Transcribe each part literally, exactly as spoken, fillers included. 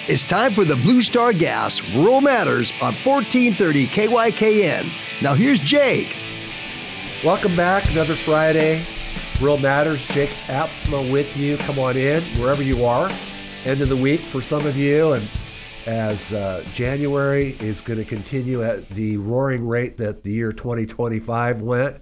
It's time for the Blue Star Gas Rural Matters on fourteen thirty K Y K N. Now here's Jake. Welcome back, another Friday. Rural Matters, Jake Apsma with you. Come on in, wherever you are. End of the week for some of you, and as uh, January is going to continue at the roaring rate that the year twenty twenty-five went,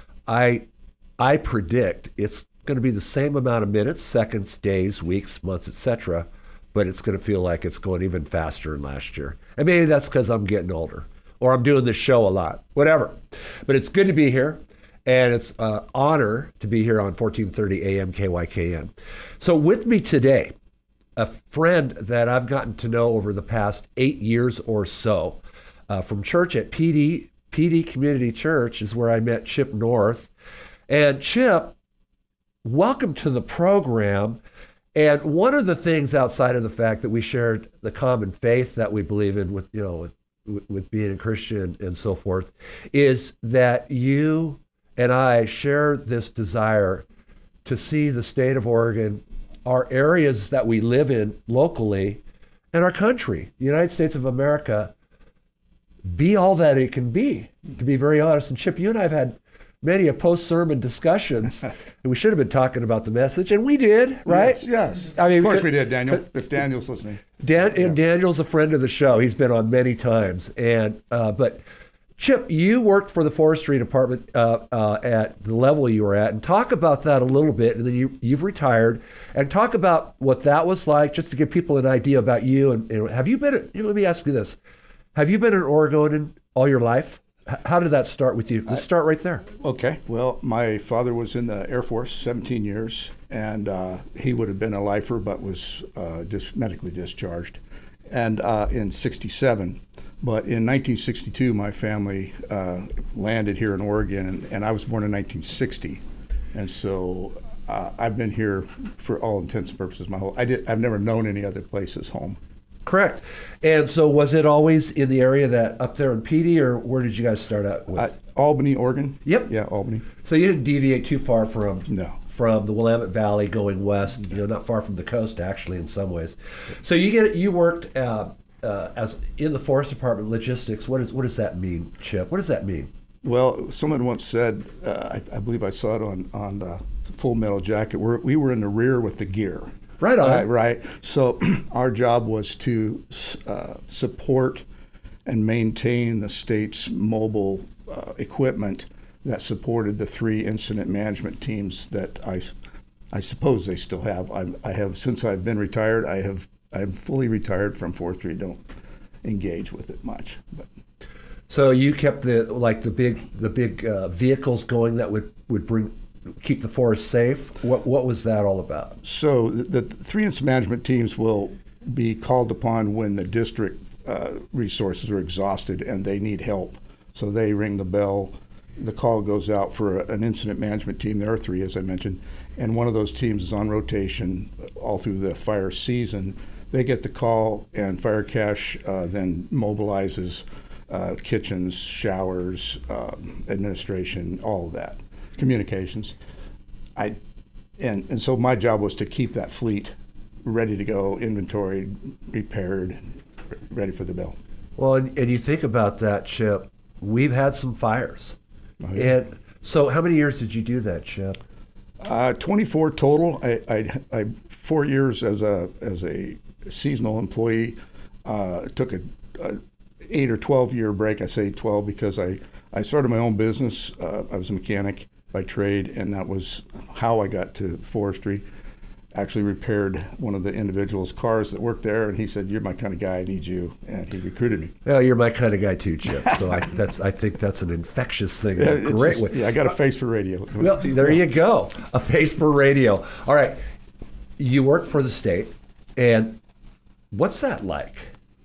I I predict it's going to be the same amount of minutes, seconds, days, weeks, months, et cetera, but it's going to feel like it's going even faster than last year. And maybe that's because I'm getting older, or I'm doing this show a lot, whatever. But it's good to be here, and it's an honor to be here on fourteen thirty A M K Y K N. So with me today, a friend that I've gotten to know over the past eight years or so, uh, from church at P D, P D Community Church is where I met Chip North. And Chip, welcome to the program. And one of the things outside of the fact that we shared the common faith that we believe in with, you know, with, with being a Christian and so forth, is that you and I share this desire to see the state of Oregon, our areas that we live in locally, and our country, the United States of America, be all that it can be, to be very honest. And Chip, you and I have had many a post-sermon discussions, and we should have been talking about the message, and we did, right? Yes, yes. I mean, of course we did, Daniel, if Daniel's listening. Dan, Yeah. and Daniel's a friend of the show. He's been on many times. And uh, but Chip, you worked for the forestry department uh, uh, at the level you were at, and talk about that a little bit, and then you, you've retired, and talk about what that was like, just to give people an idea about you. And, and have you been, let me ask you this, have you been an Oregonian all your life? How did that start with you? Let's start right there. Okay. Well, my father was in the Air Force seventeen years, and uh, he would have been a lifer, but was uh, just medically discharged, and uh, in sixty-seven. But in nineteen sixty-two, my family uh, landed here in Oregon, and, and I was born in nineteen sixty, and so uh, I've been here for all intents and purposes my whole. I did. I've never known any other place as home. Correct. And so was it always in the area that up there in P D, or where did you guys start out with? Uh, Albany, Oregon. Yep. Yeah, Albany. So you didn't deviate too far from No. from the Willamette Valley going west. You know, not far from the coast, actually, in some ways. So you get you worked uh, uh, as in the Forest Department logistics. What is what does that mean, Chip? What does that mean? Well, someone once said, uh, I, I believe I saw it on on uh, Full Metal Jacket. We're, we were in the rear with the gear. Right on. Uh, right. So our job was to uh, support and maintain the state's mobile uh, equipment that supported the three incident management teams that I, I suppose they still have. I'm, I have since I've been retired. I have I'm fully retired from forestry. Don't engage with it much. But So you kept the like the big the big uh, vehicles going that would, would bring keep the forest safe. What what was that all about? So the, the three incident management teams will be called upon when the district uh, resources are exhausted and they need help. So they ring the bell. The call goes out for a, an incident management team. There are three, as I mentioned, and one of those teams is on rotation all through the fire season. They get the call, and Fire Cache uh, then mobilizes uh, kitchens, showers, um, administration, all of that. Communications. I and and so my job was to keep that fleet ready to go, inventoried, repaired, ready for the bill. Well, and, and you think about that, Chip. We've had some fires, Oh, yeah. and so how many years did you do that, Chip? Uh, twenty-four total. I, I, I four years as a as a seasonal employee. Uh, took a, a eight or twelve year break. I say twelve because I I started my own business. Uh, I was a mechanic by trade, and that was how I got to forestry. Actually repaired one of the individual's cars that worked there, and he said, "You're my kind of guy. I need you," and he recruited me. Well, you're my kind of guy too, Chip. So I that's I think that's an infectious thing in Yeah, a it's great just- way. yeah, I got a face for radio. Well, there you go. A face for radio. All right. You work for the state, and what's that like?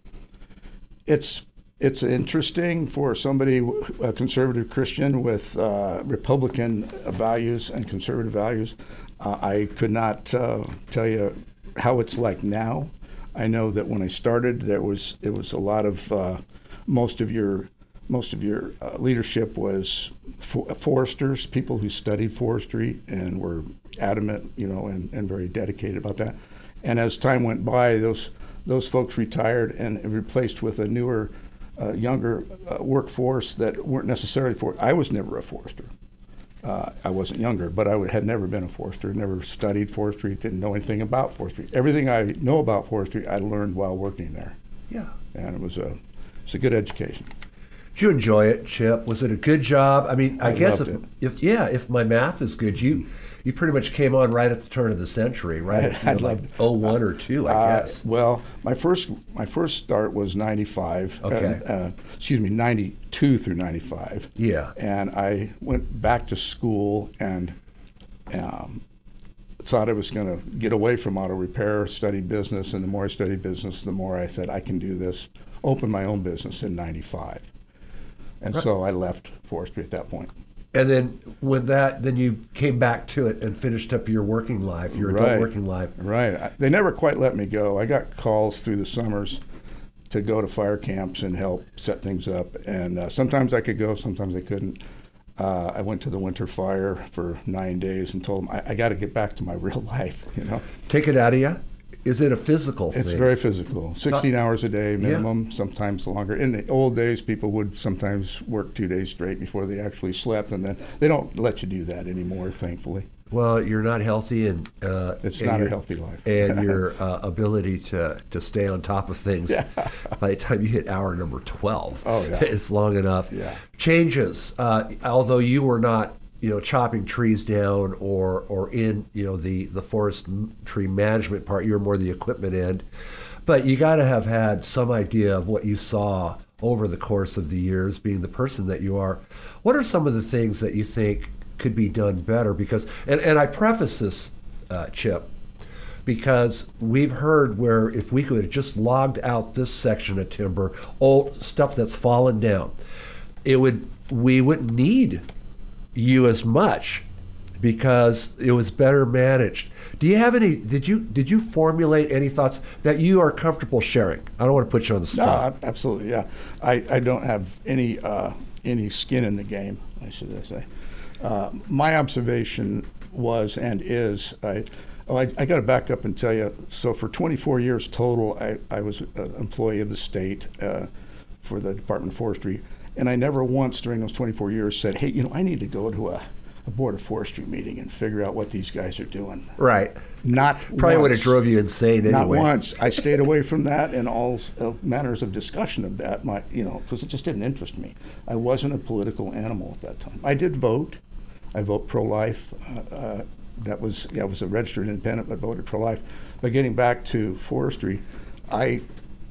It's it's interesting for somebody, a conservative Christian with uh, Republican values and conservative values. Uh, I could not uh, tell you how it's like now. I know that when I started, there was it was a lot of uh, most of your most of your uh, leadership was for, foresters, people who studied forestry and were adamant, you know, and, and very dedicated about that. And as time went by, those those folks retired and replaced with a newer, uh, younger uh, workforce that weren't necessarily for. I was never a forester. Uh, I wasn't younger, but I would, had never been a forester, never studied forestry, didn't know anything about forestry. Everything I know about forestry, I learned while working there. Yeah. And it was a, it's a good education. Did you enjoy it, Chip? Was it a good job? I mean, I, I guess if, loved if yeah, if my math is good, you you pretty much came on right at the turn of the century, right? At, you I know, like loved- oh one or two, I Uh, guess. well, my first my first start was ninety-five. Okay. Uh, uh, excuse me, ninety-two through ninety-five. Yeah. And I went back to school and um, thought I was going to get away from auto repair, study business, and the more I studied business, the more I said I can do this. Open my own business in ninety-five. And Right. so I left forestry at that point. And then with that, then you came back to it and finished up your working life, your adult Right. working life. Right. I, they never quite let me go. I got calls through the summers to go to fire camps and help set things up. And uh, sometimes I could go, sometimes I couldn't. Uh, I went to the winter fire for nine days and told them I, I got to get back to my real life. You know, Take it out of you. Is it a physical it's thing? very physical. sixteen hours a day minimum, sometimes longer. In the old days, people would sometimes work two days straight before they actually slept, and then they don't let you do that anymore, thankfully. Well, you're not healthy, and uh, It's and not a your- healthy life. and your uh, ability to to stay on top of things. Yeah. By the time you hit hour number twelve, Oh, yeah. it's long enough. Yeah. Changes. Uh, although you were not, you know, chopping trees down or or in, you know, the the forest m- tree management part. You're more the equipment end, but you got to have had some idea of what you saw over the course of the years, being the person that you are. What are some of the things that you think could be done better? Because, and, and I preface this, uh, Chip, because we've heard where if we could have just logged out this section of timber, old stuff that's fallen down, it would we wouldn't need you as much because it was better managed. Do you have any? Did you did you formulate any thoughts that you are comfortable sharing? I don't want to put you on the No, spot. ab- absolutely, yeah. I, I don't have any uh, any skin in the game, I should say. Uh, my observation was and is, I, oh, I, I got to back up and tell you, so for twenty-four years total, I, I was an employee of the state uh, for the Department of Forestry, and I never once during those twenty-four years said, hey, you know, I need to go to a, a Board of Forestry meeting and figure out what these guys are doing. Right. Not Probably would have once. drove you insane anyway. Not once. I stayed away from that and all uh, manners of discussion of that. My, you know, because it just didn't interest me. I wasn't a political animal at that time. I did vote. I vote pro-life. Uh, uh, that was, yeah, I was a registered independent, but voted pro-life. But getting back to forestry, I,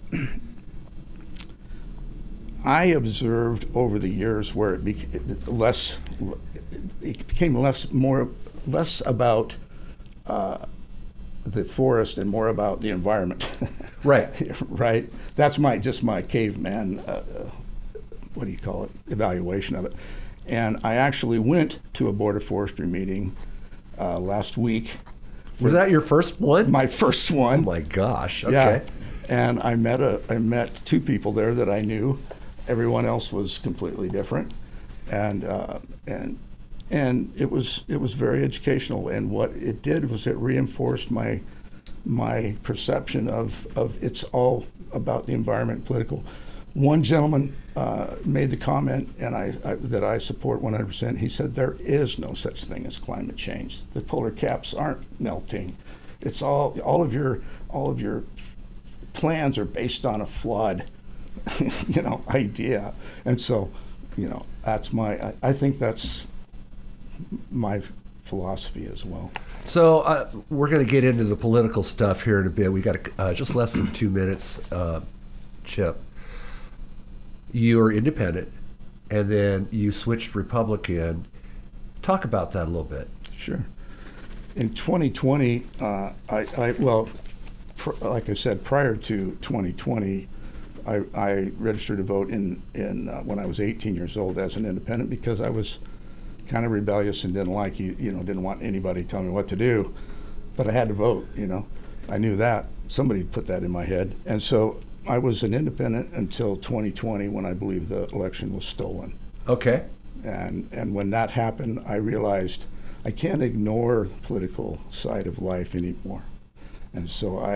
I observed over the years where it became less, it became less, more, less about. Uh, the forest and more about the environment. Right. Right. That's my just my caveman. Uh, uh, what do you call it? Evaluation of it. And I actually went to a Board of Forestry meeting uh, last week. Was that your first one? My first Oh one. my gosh. Okay. Yeah. And I met a I met two people there that I knew. Everyone else was completely different, and uh, and. And it was it was very educational, and what it did was it reinforced my my perception of, of it's all about the environment, political. One gentleman uh, made the comment, and I, I that I support one hundred percent. He said there is no such thing as climate change. The polar caps aren't melting. It's all all of your all of your plans are based on a flawed, you know, idea. And so, you know, that's my I, I think that's my philosophy as well. So uh, we're going to get into the political stuff here in a bit. We got uh, just less than two minutes, uh, Chip. You are independent, and then you switched Republican. Talk about that a little bit. Sure. In twenty twenty, uh, I, I well, pr- like I said, prior to twenty twenty, I, I registered to vote in in uh, when I was eighteen years old as an independent because I was kind of rebellious and didn't like you, you know, didn't want anybody telling me what to do, but I had to vote, you know. I knew that. Somebody put that in my head. And so I was an independent until twenty twenty when I believe the election was stolen. Okay. And and when that happened, I realized I can't ignore the political side of life anymore. And so I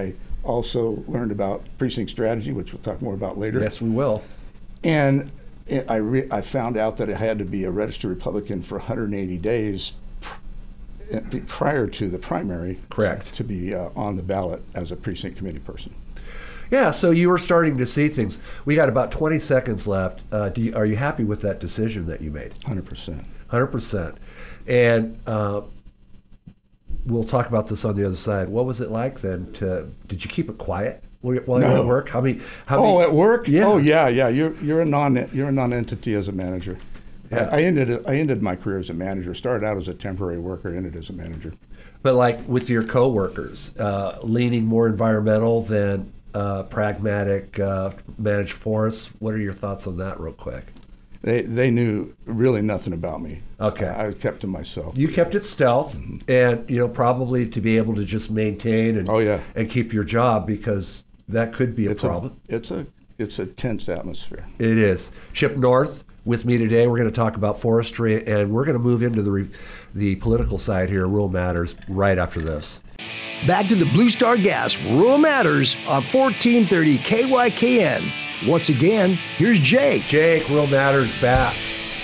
also learned about precinct strategy, which we'll talk more about later. Yes, we will. And it, I, re, I found out that I had to be a registered Republican for one hundred eighty days pr- prior to the primary. Correct. To be uh, on the ballot as a precinct committee person. Yeah, so you were starting to see things. We got about twenty seconds left. Uh, do you, are you happy with that decision that you made? one hundred percent. one hundred percent. And uh, we'll talk about this on the other side. What was it like then to, did you keep it quiet while you were No. at work? How many, how Oh, many, at work? Yeah. Oh, yeah, yeah. You're you're a non you're a non-entity as a manager. Yeah. I, I ended I ended my career as a manager. Started out as a temporary worker, ended as a manager. But like with your coworkers, uh, leaning more environmental than uh, pragmatic uh, managed forests. What are your thoughts on that real quick? They they knew really nothing about me. Okay. I, I kept to myself. You kept it stealth, Mm-hmm. and you know probably to be able to just maintain and Oh, yeah. and keep your job, because that could be a It's problem. a it's a it's a tense atmosphere. It is. Chip North with me today. We're going to talk about forestry, and we're going to move into the re- the political side here, Rural Matters, right after this. Back to the Blue Star Gas Rural Matters on fourteen thirty K Y K N. Once again, here's Jake. Jake, Rural Matters back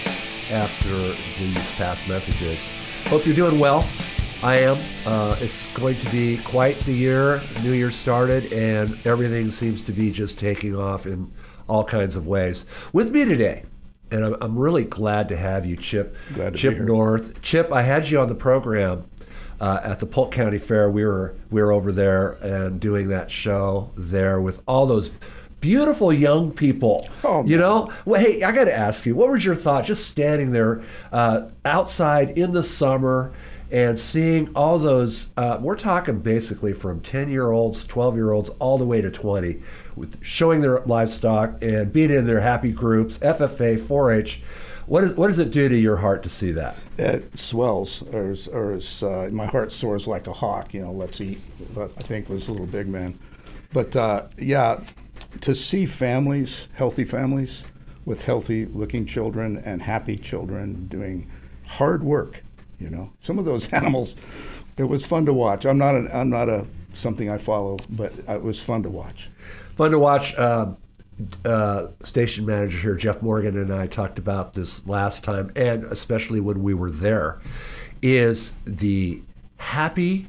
after these past messages. Hope you're doing well. I am. Uh, it's going to be quite the year. New Year started, and everything seems to be just taking off in all kinds of ways. With me today, and I'm, I'm really glad to have you, Chip. Glad to be Chip here. North. Chip, I had you on the program uh, at the Polk County Fair. We were we were over there and doing that show there with all those beautiful young people. Oh, you man. know, well, hey, I got to ask you, what was your thought just standing there uh, outside in the summer and seeing all those, uh, we're talking basically from ten-year-olds, twelve-year-olds, all the way to twenty, with showing their livestock and being in their happy groups, F F A, four H. What, is, what does it do to your heart to see that? It swells, or, is- or is, uh, my heart soars like a hawk. You know, let's eat. But I think was a little big man. But uh, yeah, to see families, healthy families, with healthy-looking children and happy children doing hard work. You know, some of those animals, it was fun to watch. I'm not an, I'm not a something I follow, but it was fun to watch. Fun to watch. Uh, uh, station manager here, Jeff Morgan, and I talked about this last time, and especially when we were there, is the happy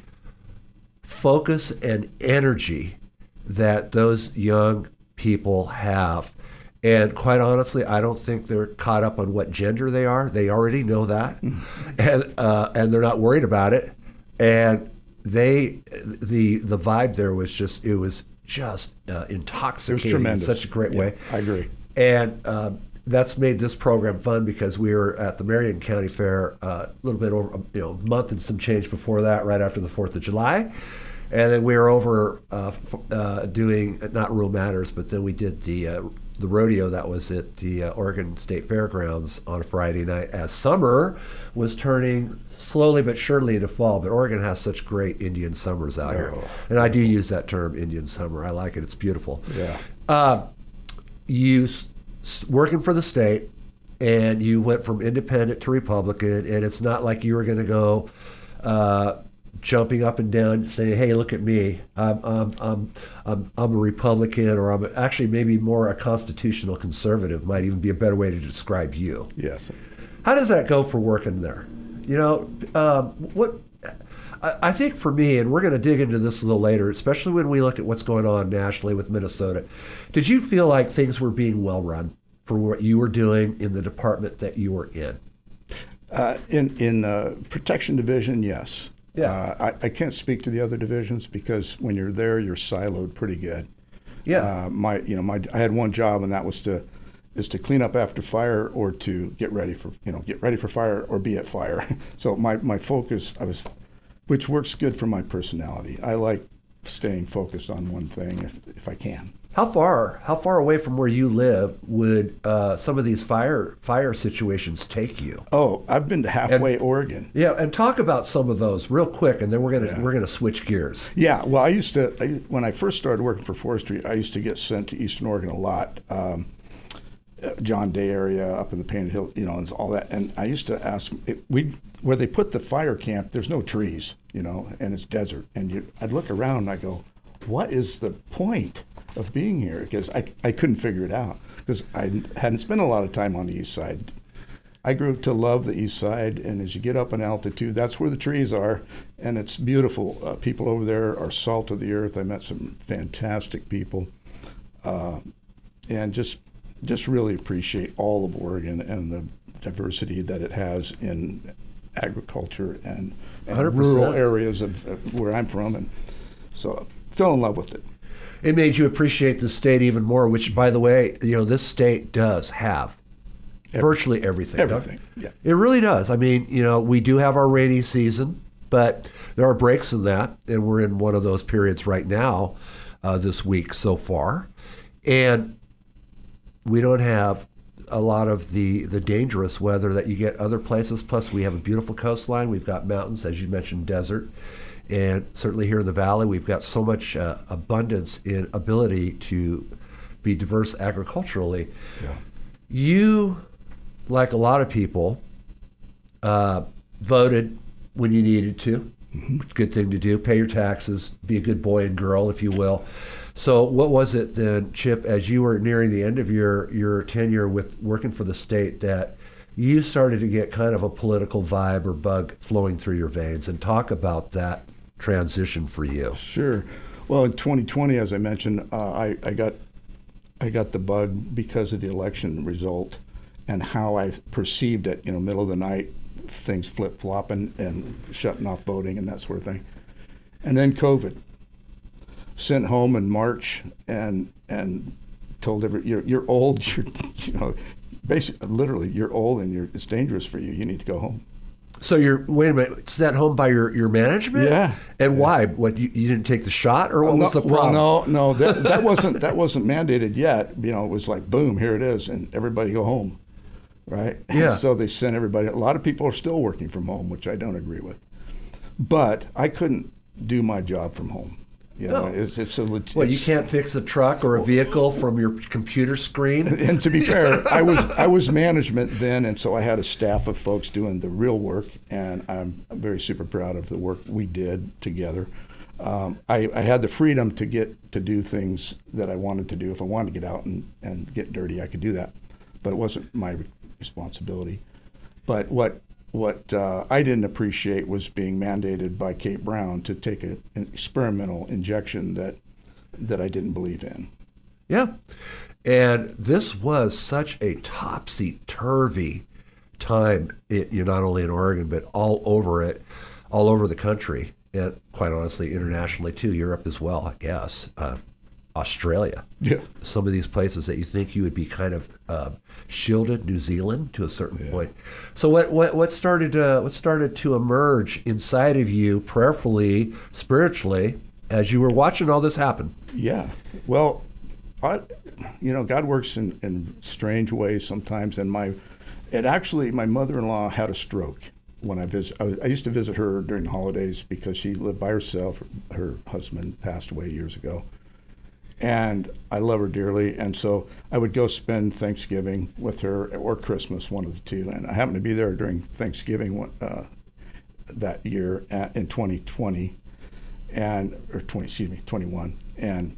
focus and energy that those young people have. And quite honestly, I don't think they're caught up on what gender they are. They already know that, and uh, and they're not worried about it. And they, the the vibe there was just it was just uh, intoxicating. It was tremendous. In such a great Yeah, way. I agree. And um, that's made this program fun because we were at the Marion County Fair uh, a little bit over you know a month and some change before that, right after the Fourth of July. And then we were over uh, f- uh, doing not Rural Matters, but then we did the uh, the rodeo that was at the uh, Oregon State Fairgrounds on Friday night, as summer was turning slowly but surely into fall. But Oregon has such great Indian summers out here, Oh. and I do use that term, Indian summer. I like it; it's beautiful. Yeah. Uh, you s- s- working for the state, and you went from independent to Republican, and it's not like you were going to go. Uh, jumping up and down saying, hey, look at me, I'm, I'm, I'm, I'm, I'm a Republican, or I'm actually maybe more a constitutional conservative might even be a better way to describe you. Yes. How does that go for working there? You know, um, what I, I think for me, and we're going to dig into this a little later, especially when we look at what's going on nationally with Minnesota, did you feel like things were being well run for what you were doing in the department that you were in? Uh, in in uh, protection division, yes. Yeah. Uh, I, I can't speak to the other divisions because when you're there, you're siloed pretty good. Yeah. Uh, my you know my I had one job, and that was to is to clean up after fire or to get ready for you know get ready for fire or be at fire. So my my focus I was, which works good for my personality. I like staying focused on one thing if if I can. How far, how far away from where you live would uh, some of these fire fire situations take you? Oh, I've been to halfway Oregon. Yeah, and talk about some of those real quick, and then we're gonna Yeah. we're gonna switch gears. Yeah, well, I used to, I, when I first started working for forestry, I used to get sent to Eastern Oregon a lot, um, uh, John Day area, up in the Painted Hill, you know, and all that. And I used to ask, it, we where they put the fire camp, there's no trees, you know, and it's desert. And you, I'd look around and I go, what is the point of being here? Because I, I couldn't figure it out because I hadn't spent a lot of time on the east side. I grew to love the east side, and as you get up in altitude, that's where the trees are, and it's beautiful. Uh, people over there are salt of the earth. I met some fantastic people, uh, and just just really appreciate all of Oregon and the diversity that it has in agriculture and, and rural areas of, of where I'm from, and so I fell in love with it. It made you appreciate the state even more, which, by the way, you know, this state does have Every, virtually everything. Everything, yeah. It really does. I mean, you know, we do have our rainy season, but there are breaks in that, and we're in one of those periods right now uh, this week so far. And we don't have a lot of the, the dangerous weather that you get other places. Plus, we have a beautiful coastline. We've got mountains, as you mentioned, desert. And certainly here in the valley, we've got so much uh, abundance in ability to be diverse agriculturally. Yeah. You, like a lot of people, uh, voted when you needed to. Mm-hmm. Good thing to do. Pay your taxes. Be a good boy and girl, if you will. So what was it then, Chip, as you were nearing the end of your, your tenure with working for the state, that you started to get kind of a political vibe or bug flowing through your veins? And talk about that transition for you. Sure. Well, in twenty twenty, as I mentioned, uh, I, I got I got the bug because of the election result and how I perceived it, you know, middle of the night, things flip-flopping and shutting off voting and that sort of thing. And then COVID. Sent home in March and and told every you're you're old, you're you know, basically literally you're old and you're it's dangerous for you. You need to go home. So you're wait a minute, sent home by your, your management? Yeah. And yeah. why? What you, you didn't take the shot, or what well, was no, the problem? Well, no, no, that that wasn't that wasn't mandated yet. You know, it was like boom, here it is, and everybody go home, right? Yeah. So they sent everybody. A lot of people are still working from home, which I don't agree with. But I couldn't do my job from home. You know, no. it's, it's a legit. Well, you can't fix a truck or a vehicle from your computer screen. And to be fair, I was I was management then, and so I had a staff of folks doing the real work, and I'm very super proud of the work we did together. Um, I, I had the freedom to get to do things that I wanted to do. If I wanted to get out and, and get dirty, I could do that, but it wasn't my responsibility. But what What uh, I didn't appreciate was being mandated by Kate Brown to take a, an experimental injection that that I didn't believe in. Yeah. And this was such a topsy-turvy time, it, you know, not only in Oregon, but all over it, all over the country, and quite honestly, internationally too, Europe as well, I guess. Uh, Australia. Yeah. Some of these places that you think you would be kind of uh, shielded, New Zealand to a certain yeah. point. So what what what started uh, what started to emerge inside of you, prayerfully, spiritually, as you were watching all this happen? Yeah. Well, I, you know, God works in, in strange ways sometimes, and my it actually my mother-in-law had a stroke when I visit. I, was, I used to visit her during the holidays because she lived by herself. Her husband passed away years ago. And I love her dearly, and so I would go spend Thanksgiving with her or Christmas, one of the two. And I happened to be there during Thanksgiving uh, that year at, in twenty twenty, and or twenty, excuse me, twenty-one. And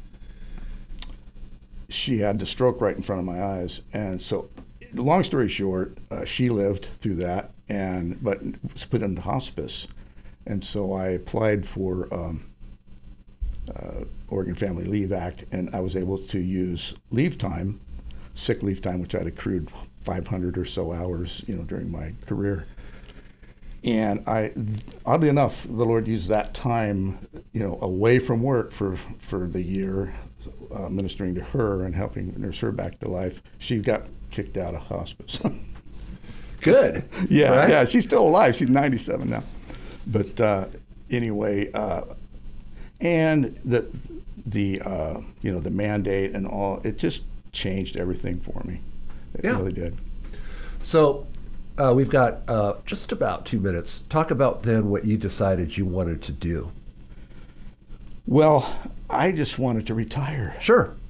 she had the stroke right in front of my eyes. And so, long story short, uh, she lived through that, and but was put into hospice. And so I applied for. Um, Uh, Oregon Family Leave Act, and I was able to use leave time, sick leave time, which I'd accrued five hundred or so hours, you know, during my career. And I, oddly enough, the Lord used that time, you know, away from work for for the year, uh, ministering to her and helping nurse her back to life. She got kicked out of hospice. Good. Yeah, right? yeah, she's still alive. She's ninety-seven now. But uh, anyway. Uh, And the the uh, you know the mandate and all, it just changed everything for me. It yeah. really did. So uh, we've got uh, just about two minutes. Talk about then what you decided you wanted to do. Well, I just wanted to retire. Sure.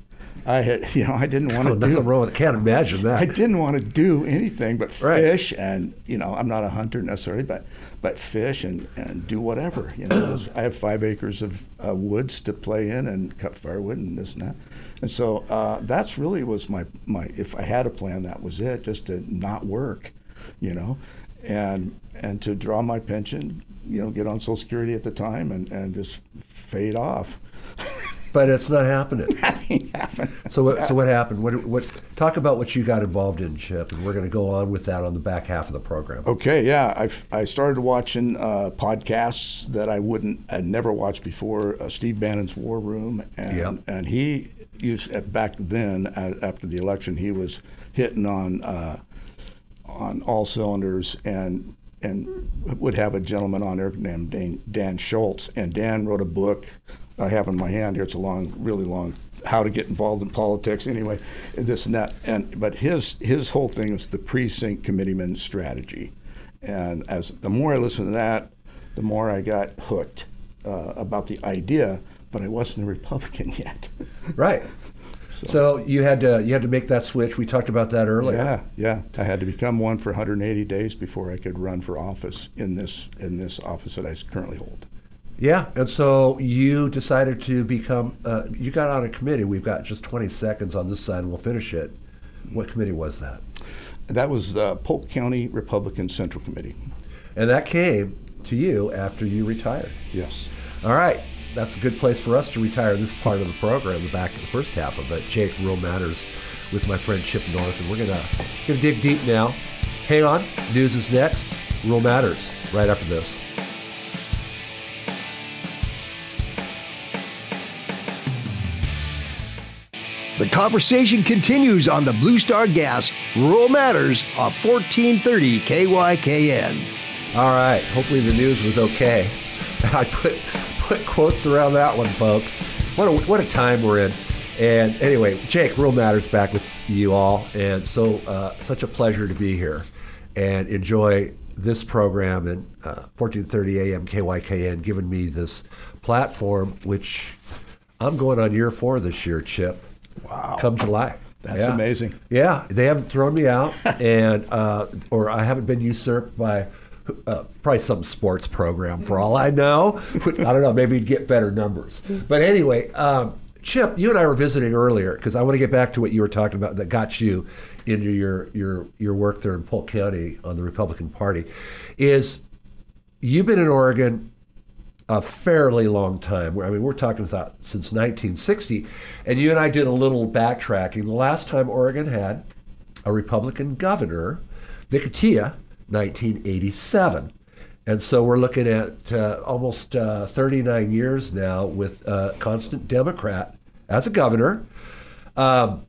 I had, you know, I didn't want to Oh, do. nothing wrong with it. Can't imagine that. I didn't want to do anything but Right. fish, and you know, I'm not a hunter necessarily, but but fish and, and do whatever. You know, I have five acres of uh, woods to play in and cut firewood and this and that, and so uh, that's really was my my. If I had a plan, that was it, just to not work, you know, and and to draw my pension, you know, get on Social Security at the time, and, and just fade off. But it's not happening. That ain't happening. So what? So what happened? What? What? Talk about what you got involved in, Chip, and we're going to go on with that on the back half of the program. Okay, yeah, I I started watching uh, podcasts that I wouldn't, I'd never watched before. Uh, Steve Bannon's War Room, and Yep. and he used at back then uh, after the election, he was hitting on uh, on all cylinders, and and would have a gentleman on there named Dan, Dan Schultz, and Dan wrote a book. I have in my hand here. It's a long, really long, how to get involved in politics. Anyway, this and that. And but his his whole thing is the precinct committeeman strategy. And as the more I listened to that, the more I got hooked uh, about the idea. But I wasn't a Republican yet. Right. So, so you had to you had to make that switch. We talked about that earlier. Yeah, yeah. I had to become one for one hundred eighty days before I could run for office in this in this office that I currently hold. Yeah, and so you decided to become, uh, you got on a committee. We've got just twenty seconds on this side, and we'll finish it. What committee was that? That was the Polk County Republican Central Committee. And that came to you after you retired. Yes. All right, that's a good place for us to retire this part of the program, the back of the first half of it. Jake, Real Matters with my friend Chip North, and we're gonna, gonna dig deep now. Hang on, news is next. Real Matters right after this. The conversation continues on the Blue Star Gas Rural Matters of fourteen thirty K Y K N. All right, hopefully the news was okay. I put put quotes around that one, folks. What a, what a time we're in. And anyway, Jake, Real Matters back with you all. And so uh, such a pleasure to be here and enjoy this program and uh, fourteen thirty A M K Y K N giving me this platform, which I'm going on year four this year, Chip. Wow. Come July. That's yeah. amazing. Yeah, they haven't thrown me out, and uh, or I haven't been usurped by uh, probably some sports program for all I know. I don't know, maybe you'd get better numbers. But anyway, um, Chip, you and I were visiting earlier because I want to get back to what you were talking about that got you into your your your work there in Polk County on the Republican Party. Is you've been in Oregon a fairly long time. I mean, we're talking about since nineteen sixty, and you and I did a little backtracking. The last time Oregon had a Republican governor, Vic Atiyeh, nineteen eighty-seven. And so we're looking at uh, almost uh, thirty-nine years now with a constant Democrat as a governor. Um,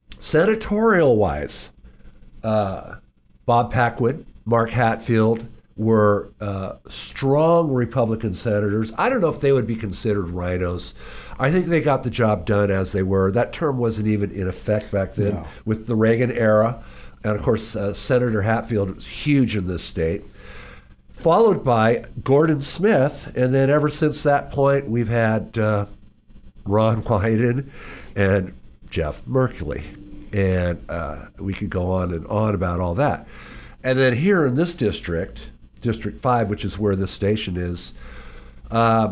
senatorial-wise, uh, Bob Packwood, Mark Hatfield, were uh, strong Republican senators. I don't know if they would be considered rhinos. I think they got the job done as they were. That term wasn't even in effect back then No. with the Reagan era. And of course, uh, Senator Hatfield was huge in this state. Followed by Gordon Smith. And then ever since that point, we've had uh, Ron Wyden and Jeff Merkley. And uh, we could go on and on about all that. And then here in this district, District five, which is where this station is, uh,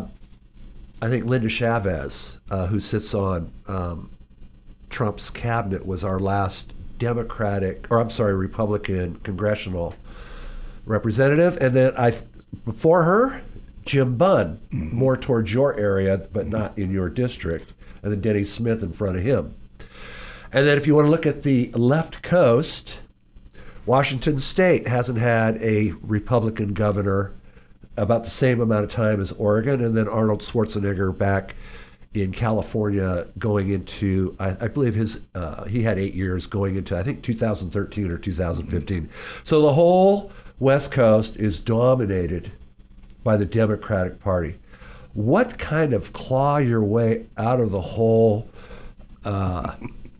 I think Linda Chavez, uh, who sits on um, Trump's cabinet, was our last Democratic, or I'm sorry, Republican congressional representative. And then I, before her, Jim Bunn, mm-hmm. more towards your area, but not in your district. And then Denny Smith in front of him. And then if you want to look at the left coast, Washington State hasn't had a Republican governor about the same amount of time as Oregon, and then Arnold Schwarzenegger back in California going into, I, I believe his uh, he had eight years going into, I think, two thousand thirteen or two thousand fifteen. Mm-hmm. So the whole West Coast is dominated by the Democratic Party. What kind of claw your way out of the whole uh,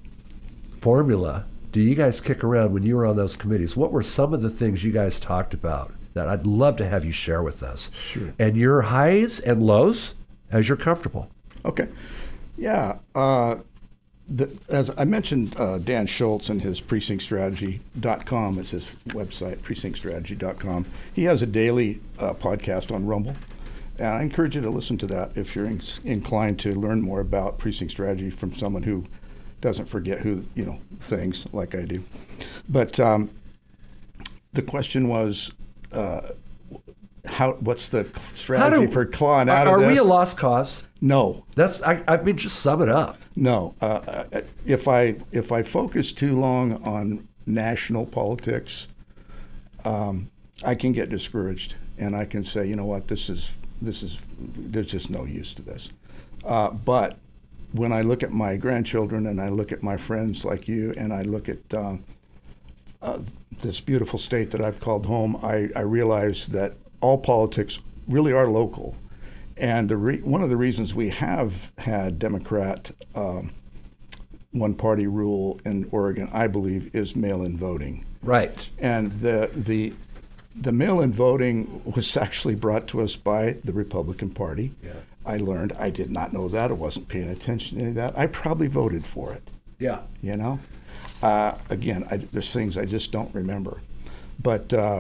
formula do you guys kick around when you were on those committees? What were some of the things you guys talked about that I'd love to have you share with us? Sure. And your highs and lows as you're comfortable. Okay. Yeah. Uh, the, as I mentioned, uh, Dan Schultz and his precinct strategy dot com is his website, precinct strategy dot com. He has a daily uh, podcast on Rumble, and I encourage you to listen to that if you're in, inclined to learn more about precinct strategy from someone who doesn't forget who you know things like I do. But um, the question was, uh, how? What's the strategy do, for clawing out are, of this? Are we a lost cause? No. That's I, I mean, just sum it up. No. Uh, if I if I focus too long on national politics, um, I can get discouraged, and I can say, you know what, this is this is there's just no use to this. Uh, but when I look at my grandchildren and I look at my friends like you, and I look at uh, uh, this beautiful state that I've called home, I, I realize that all politics really are local. And the re- one of the reasons we have had Democrat um, one-party rule in Oregon, I believe, is mail-in voting. Right. And the the the mail-in voting was actually brought to us by the Republican Party. Yeah. I learned. I did not know that. I wasn't paying attention to any of that. I probably voted for it. Yeah. You know? Uh, again, I, there's things I just don't remember. But uh,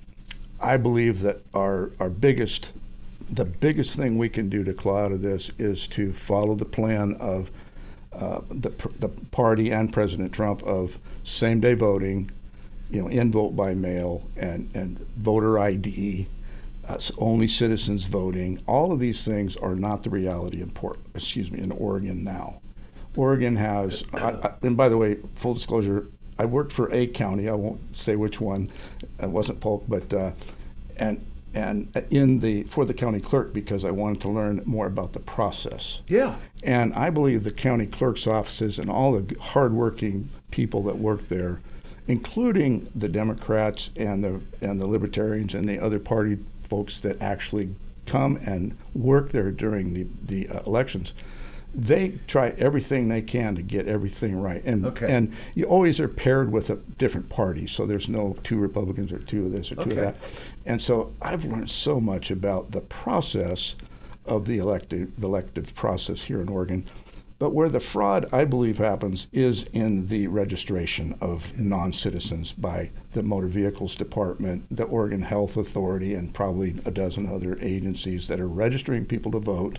I believe that our our biggest the biggest thing we can do to claw out of this is to follow the plan of uh, the the party and President Trump of same-day voting, you know, in vote by mail and, and voter I D, uh, only citizens voting. All of these things are not the reality in Port, excuse me, in Oregon now. Oregon has, I, I, and by the way, full disclosure, I worked for a county. I won't say which one. It wasn't Polk, but uh, and. and in the for the county clerk because I wanted to learn more about the process. Yeah. And I believe the county clerk's offices and all the hardworking people that work there, including the Democrats and the and the Libertarians and the other party folks that actually come and work there during the the uh, elections, they try everything they can to get everything right. And okay. and you always are paired with a different party, so there's no two Republicans or two of this or two okay. of that. And so I've learned so much about the process of the elective the elective process here in Oregon. But where the fraud, I believe, happens is in the registration of non-citizens by the Motor Vehicles Department, the Oregon Health Authority, and probably a dozen other agencies that are registering people to vote.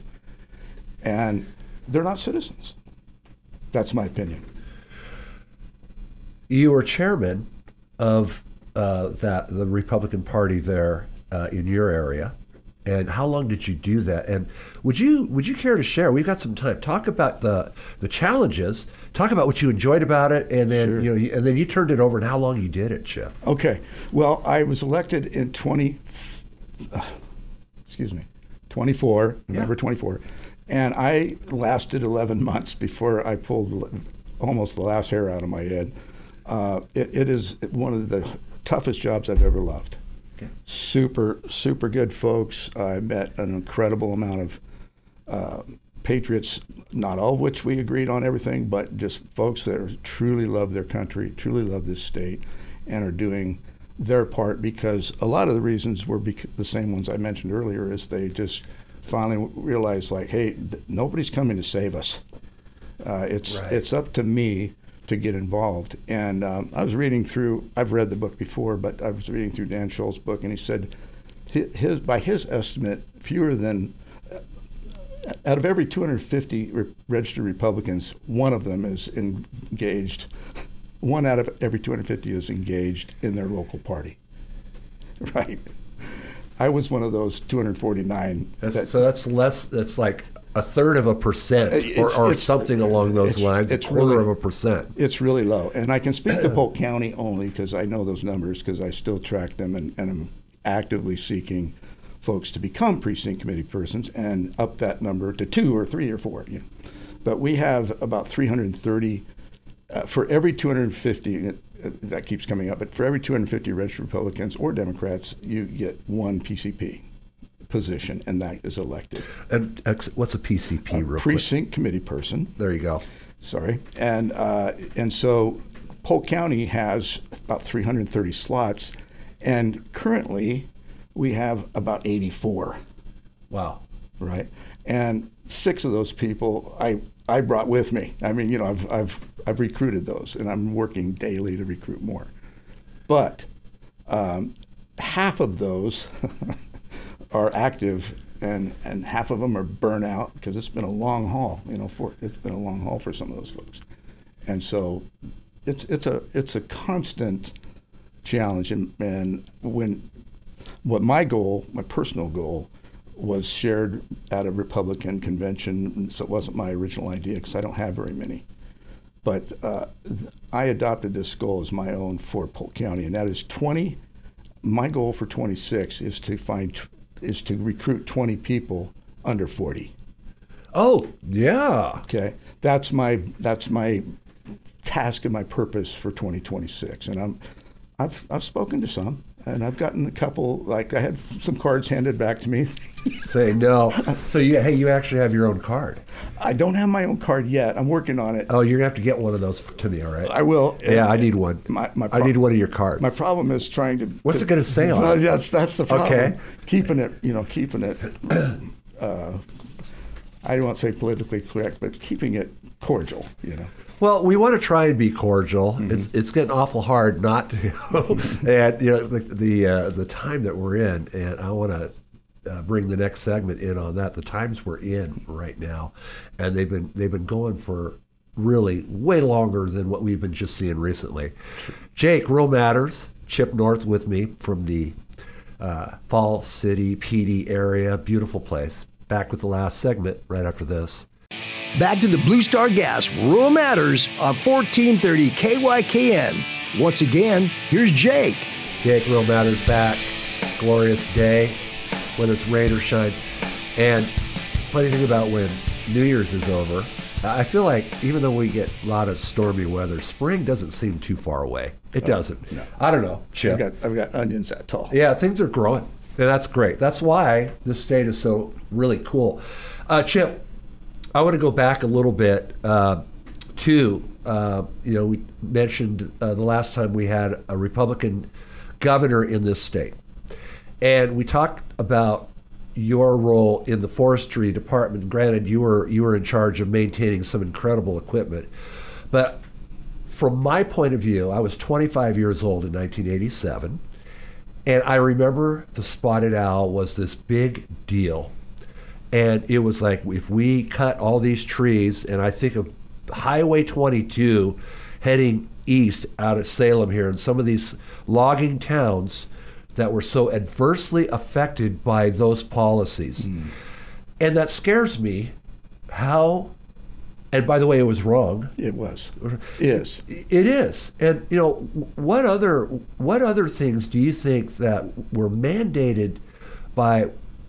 And they're not citizens. That's my opinion. You were chairman of uh, that the Republican Party there uh, in your area, and how long did you do that? And would you would you care to share? We've got some time. Talk about the the challenges. Talk about what you enjoyed about it, and then Sure. you know, and then you turned it over, and how long you did it, Chip. Okay. Well, I was elected in twenty. Uh, excuse me, twenty-four. November Yeah. twenty-four. And I lasted eleven months before I pulled almost the last hair out of my head. Uh, it, it is one of the toughest jobs I've ever loved. Okay. Super, super good folks. I met an incredible amount of uh, patriots, not all of which we agreed on everything, but just folks that are, truly love their country, truly love this state, and are doing their part, because a lot of the reasons were bec- the same ones I mentioned earlier, is they just finally realized, like, hey, th- nobody's coming to save us. Uh, it's Right. it's up to me to get involved. And um, I was reading through, I've read the book before, but I was reading through Dan Schultz's book, and he said, his, his by his estimate, fewer than, uh, out of every two hundred fifty re- registered Republicans, one of them is engaged, one out of every two hundred fifty is engaged in their local party, right? I was one of those two hundred forty-nine. That's, that, so that's less. That's like a third of a percent, or, It's- or it's- something along those it's- lines. it's a quarter really- of a percent. It's really low. And I can speak to Polk County only because I know those numbers, because I still track them, and, and I'm actively seeking folks to become precinct committee persons and up that number to two or three or four. You know. But we have about three hundred thirty, uh, for every two hundred fifty, uh, that keeps coming up, but for every two hundred fifty registered Republicans or Democrats, you get one P C P position, and that is elected. And ex- what's a P C P? A real precinct committee person. quick? There you go. Sorry. And uh, and so Polk County has about three hundred thirty slots, and currently we have about eighty-four, Wow. right? And six of those people, I I brought with me. I mean, you know, I've I've I've recruited those, and I'm working daily to recruit more. But um, half of those are active, and and half of them are burnout because it's been a long haul. You know, for it's been a long haul for some of those folks, and so it's it's a it's a constant challenge. And, and when what my goal, my personal goal, was shared at a Republican convention, so it wasn't my original idea because I don't have very many. But uh, th- I adopted this goal as my own for Polk County, and that is twenty. My goal for twenty-six is to find is to recruit twenty people under forty. Oh, yeah. Okay, that's my that's my task and my purpose for twenty twenty-six, and I'm I've I've spoken to some. And I've gotten a couple, like I had some cards handed back to me. Say no. So you, hey, you actually have your own card. I don't have my own card yet. I'm working on it. Oh, you're gonna have to get one of those to me, all right? I will. Yeah, I need one. My, my I pro- need one of your cards. My problem is trying to. What's to, it gonna say on well, it? Yes, that's the problem. Okay. Keeping it, you know, keeping it. Uh, I don't want to say politically correct, but keeping it cordial, you know. Well, we want to try and be cordial. Mm-hmm. It's it's getting awful hard not to, and you know the the, uh, the time that we're in, and I want to uh, bring the next segment in on that. The times we're in right now, and they've been they've been going for really way longer than what we've been just seeing recently. Jake, Rural Matters, Chip North with me from the uh, Fall City P D area, beautiful place. Back with the last segment right after this. Back to the Blue Star Gas Rural Matters on fourteen thirty K Y K N. Once again, here's Jake. Jake, Rural Matters back. Glorious day, whether it's rain or shine. And funny thing about when New Year's is over, I feel like even though we get a lot of stormy weather, spring doesn't seem too far away. It doesn't. No. I don't know, Chip. I've got I've got onions that tall. Yeah, things are growing. And that's great. That's why this state is so really cool. Uh, Chip, I want to go back a little bit uh, to, uh, you know, we mentioned uh, the last time we had a Republican governor in this state. And we talked about your role in the forestry department. Granted, you were you were in charge of maintaining some incredible equipment. But from my point of view, I was twenty-five years old in nineteen eighty-seven. And I remember the spotted owl was this big deal. And it was like, if we cut all these trees, and I think of Highway twenty-two heading east out of Salem here, and some of these logging towns that were so adversely affected by those policies. Mm. And that scares me how, and by the way, it was wrong. It was. Is. It is. And, you know, what other what other things do you think that were mandated by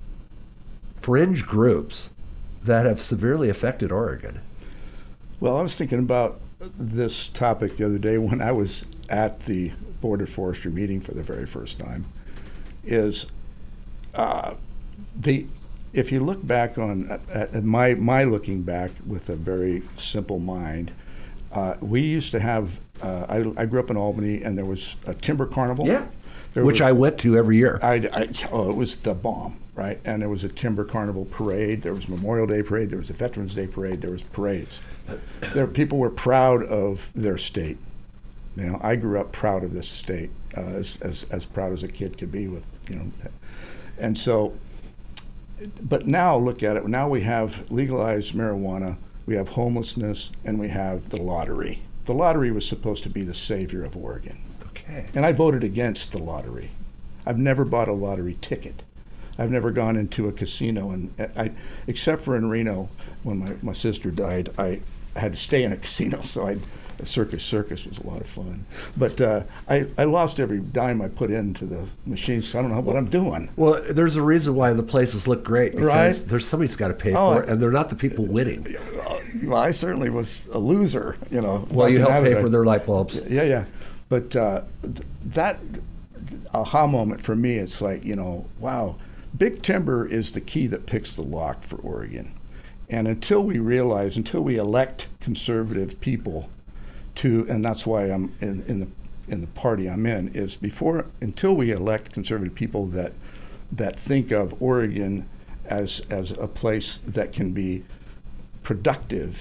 fringe groups that have severely affected Oregon? Well, I was thinking about this topic the other day when I was at the Board of Forestry meeting for the very first time. Is uh, the if you look back on at, at my my looking back with a very simple mind, uh, we used to have. Uh, I, I grew up in Albany, and there was a timber carnival. Yeah, there which was, I went to every year. I, I, oh, it was the bomb, right? And there was a timber carnival parade. There was Memorial Day parade. There was a Veterans Day parade. There was parades. There, people were proud of their state. You know, I grew up proud of this state, uh, as, as as proud as a kid could be with, you know, and so. But now look at it. Now we have legalized marijuana, we have homelessness, and we have the lottery. The lottery was supposed to be the savior of Oregon. Okay. And I voted against the lottery. I've never bought a lottery ticket. I've never gone into a casino, and I, except for in Reno, when my, my sister died, I had to stay in a casino, so I. Circus Circus was a lot of fun. But uh, I, I lost every dime I put into the machine, so I don't know what I'm doing. Well, there's a reason why the places look great, because right? there's somebody's got to pay oh, for it, and they're not the people winning. Well, I certainly was a loser, you know. Well, you helped pay for their light bulbs. Yeah, yeah. But uh, th- that aha moment for me, it's like, you know, wow, big timber is the key that picks the lock for Oregon. And until we realize, until we elect conservative people to, and that's why I'm in, in the in the party I'm in, is before until we elect conservative people that that think of Oregon as as a place that can be productive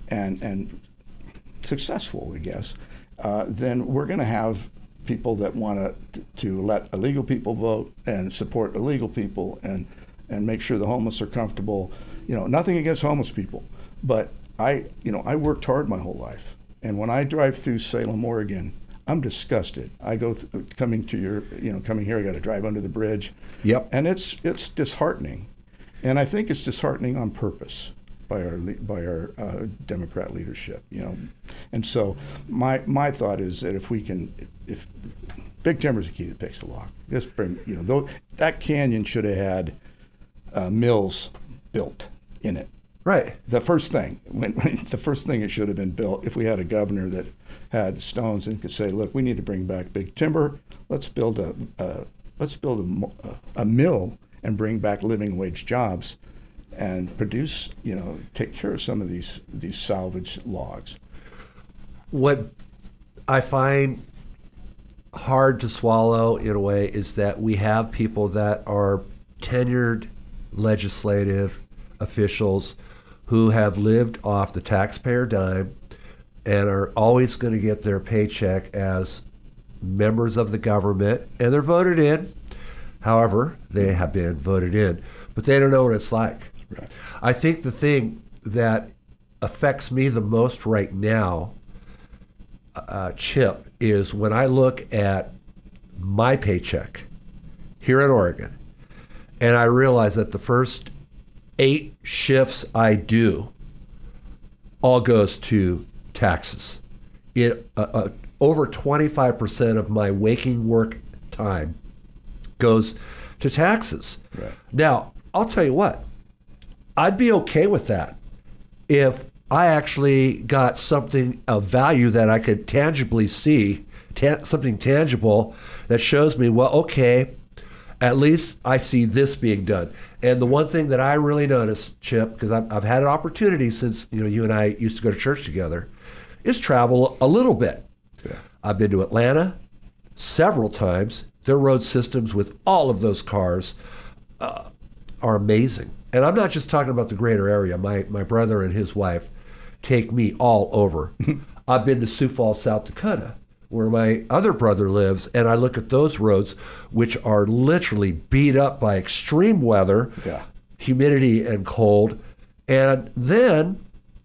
and and successful, I guess, uh, then we're going to have people that want to to let illegal people vote and support illegal people and and make sure the homeless are comfortable. You know, nothing against homeless people, but I, you know, I worked hard my whole life, and when I drive through Salem, Oregon, I'm disgusted. I go th- coming to your, you know, coming here, I got to drive under the bridge. Yep. And it's it's disheartening, and I think it's disheartening on purpose by our by our uh, Democrat leadership, you know. And so my my thought is that if we can, if Big Timber's the key that picks the lock. Just bring, you know, though, that canyon should have had uh, mills built in it. Right. The first thing, when, when the first thing it should have been built, if we had a governor that had stones and could say, "Look, we need to bring back Big Timber. Let's build a, a let's build a, a mill and bring back living wage jobs, and produce, you know, take care of some of these these salvage logs." What I find hard to swallow in a way is that we have people that are tenured legislative officials who have lived off the taxpayer dime and are always going to get their paycheck as members of the government, and they're voted in. However, they have been voted in, but they don't know what it's like. Right. I think the thing that affects me the most right now, uh, Chip, is when I look at my paycheck here in Oregon, and I realize that the first eight shifts I do all goes to taxes. It uh, uh, over twenty-five percent of my waking work time goes to taxes. Right. Now, I'll tell you what, I'd be okay with that if I actually got something of value that I could tangibly see, ta- something tangible that shows me, well, okay, at least I see this being done. And the one thing that I really noticed, Chip, because I've, I've had an opportunity since, you know, you and I used to go to church together, is travel a little bit. Yeah. I've been to Atlanta several times. Their road systems with all of those cars uh, are amazing. And I'm not just talking about the greater area. My my brother and his wife take me all over. I've been to Sioux Falls, South Dakota, where my other brother lives, and I look at those roads, which are literally beat up by extreme weather, Yeah. humidity, and cold. And then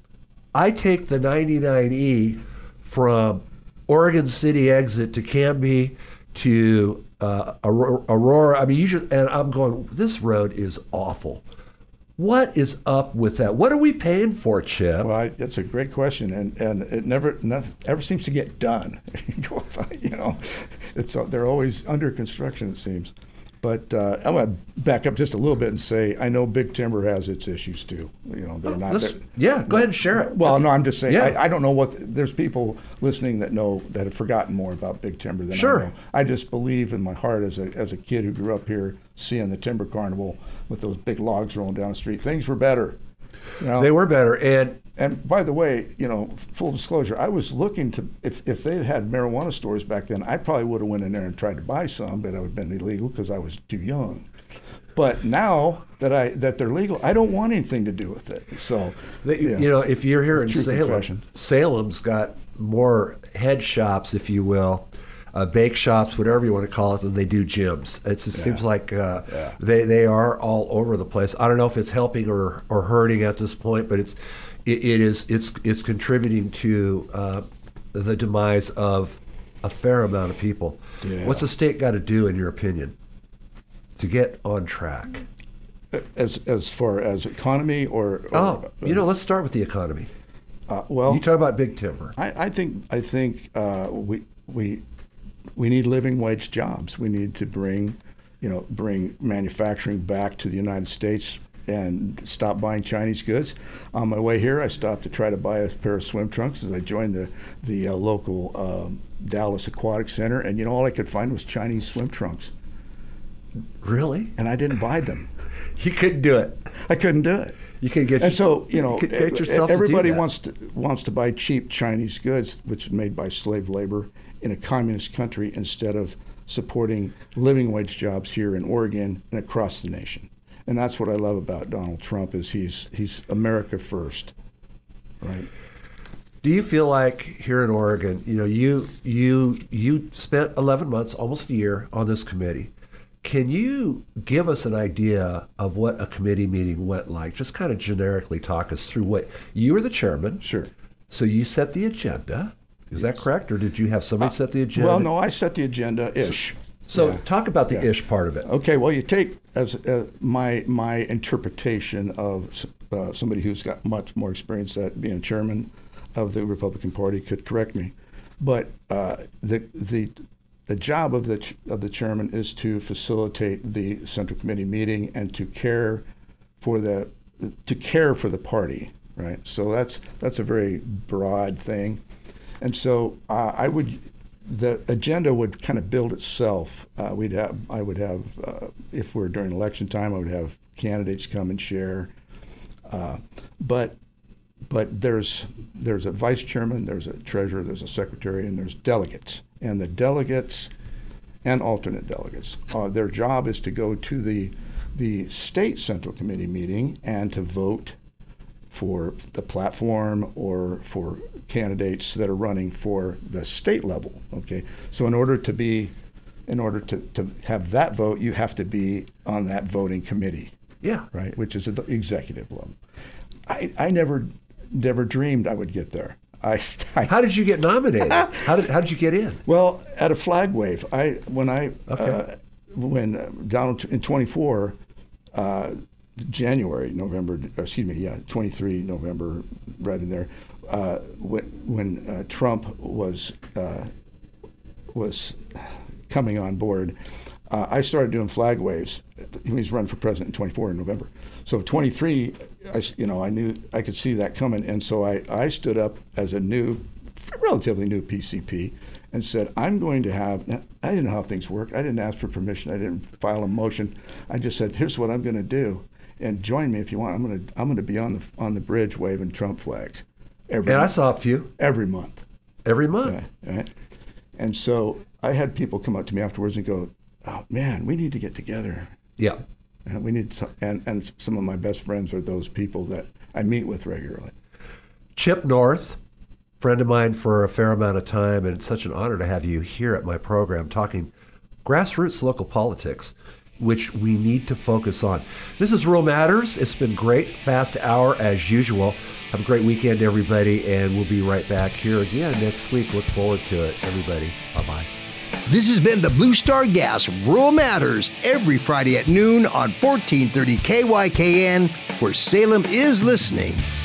I take the ninety-nine E from Oregon City exit to Canby to uh, Aurora. I mean, you just, and I'm going, this road is awful. What is up with that? What are we paying for, Chip? Well, I, that's a great question, and, and it never nothing, ever seems to get done. You know, it's they're always under construction, it seems. But uh, I'm going to back up just a little bit and say I know Big Timber has its issues too. You know, they're Oh, not. let's- they're- yeah, go ahead and share it. Well, no, I'm just saying. Yeah. I, I don't know what. There's people listening that know that have forgotten more about Big Timber than Sure. I know. I just believe in my heart as a as a kid who grew up here, seeing the Timber Carnival with those big logs rolling down the street. Things were better. You know? They were better. And And by the way, you know, full disclosure, I was looking to, if, if they had marijuana stores back then, I probably would have went in there and tried to buy some, but it would have been illegal because I was too young. But now that I that they're legal, I don't want anything to do with it. So, They, yeah. you know, if you're here in True Salem, confession. Salem's got more head shops, if you will, uh, bake shops, whatever you want to call it, than they do gyms. It just Yeah. seems like uh, Yeah. they they are all over the place. I don't know if it's helping or, or hurting at this point, but it's it, it is it's it's contributing to uh, the demise of a fair amount of people. Yeah. What's the state got to do, in your opinion, to get on track? as as far as economy or, or Oh, you know, let's start with the economy. uh, well, You talk about Big Timber. I, I think I think uh, we we we need living wage jobs. We need to bring, you know, bring manufacturing back to the United States and stop buying Chinese goods. On my way here, I stopped to try to buy a pair of swim trunks as I joined the the uh, local um, Dallas Aquatic Center, and you know, all I could find was Chinese swim trunks, Really? and I didn't buy them. You couldn't do it. I couldn't do it. You can get. And so, you know, could get yourself to do everybody that. wants to wants to buy cheap Chinese goods, which is made by slave labor in a communist country, instead of supporting living wage jobs here in Oregon and across the nation. And that's what I love about Donald Trump is he's he's America first, right? Do you feel like here in Oregon, you know, you you you spent eleven months, almost a year, on this committee. Can you give us an idea of what a committee meeting went like? Just kind of generically talk us through what you were the chairman. Sure. So you set the agenda. Is Yes. that correct, or did you have somebody Uh, set the agenda? Well, no, I set the agenda ish. So Yeah. talk about the Yeah. ish part of it. Okay, well, you take as uh, my my interpretation of uh, somebody who's got much more experience at being chairman of the Republican Party could correct me, but uh, the the the job of the ch- of the chairman is to facilitate the Central Committee meeting and to care for the to care for the party, right? So that's that's a very broad thing, and so uh, I would. The agenda would kind of build itself. Uh, we'd have, I would have, uh, if we're during election time, I would have candidates come and share. Uh, but, but there's there's a vice chairman, there's a treasurer, there's a secretary, and there's delegates. And the delegates and alternate delegates, uh, their job is to go to the the state Central Committee meeting and to vote for the platform or for candidates that are running for the state level. Okay, so in order to be, in order to, to have that vote, you have to be on that voting committee, Yeah. right? Which is at the executive level. I, I never, never dreamed I would get there. I, I How did you get nominated? how did how did you get in? well, at a flag wave, I when I Okay. uh, when uh, Donald in twenty-four. Uh, January, November, excuse me, yeah, twenty-three November, right in there, uh, when, when uh, Trump was uh, was coming on board, uh, I started doing flag waves. He was running for president in twenty-four in November. So twenty-three, I, s- you know, I knew I could see that coming, and so I, I stood up as a new, relatively new P C P, and said, I'm going to have, I didn't know how things work. I didn't ask for permission. I didn't file a motion. I just said, here's what I'm going to do. And join me if you want. I'm going to I'm going to be on the on the bridge waving Trump flags every And I month, saw a few every month. every month. Right, right. And so I had people come up to me afterwards and go, oh, man, we need to get together. Yeah. And we need some, and and some of my best friends are those people that I meet with regularly. Chip North, friend of mine for a fair amount of time, and it's such an honor to have you here at my program talking grassroots local politics, which we need to focus on. This is Rural Matters. It's been great, fast hour as usual. Have a great weekend, everybody, and we'll be right back here again next week. Look forward to it, everybody. Bye-bye. This has been the Blue Star Gas Rural Matters every Friday at noon on fourteen thirty K Y K N, where Salem is listening.